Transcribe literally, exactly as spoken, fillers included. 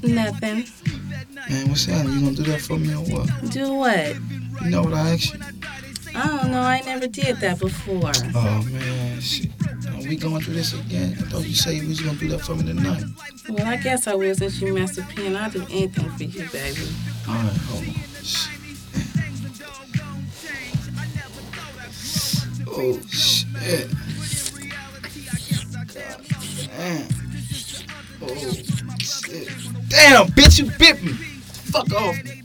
Nothing. Man, what's happening? You gonna do that for me or what? Do what? You know what I asked you? I don't know. I never did that before. Oh man, shit. Are we going through this again? I thought you said you was gonna do that for me tonight. Well, I guess I will since you Master P, and I'll do anything for you, baby. Alright, hold on. Shit. Oh shit. Damn. Oh shit. Damn, bitch, you bit me. Fuck off.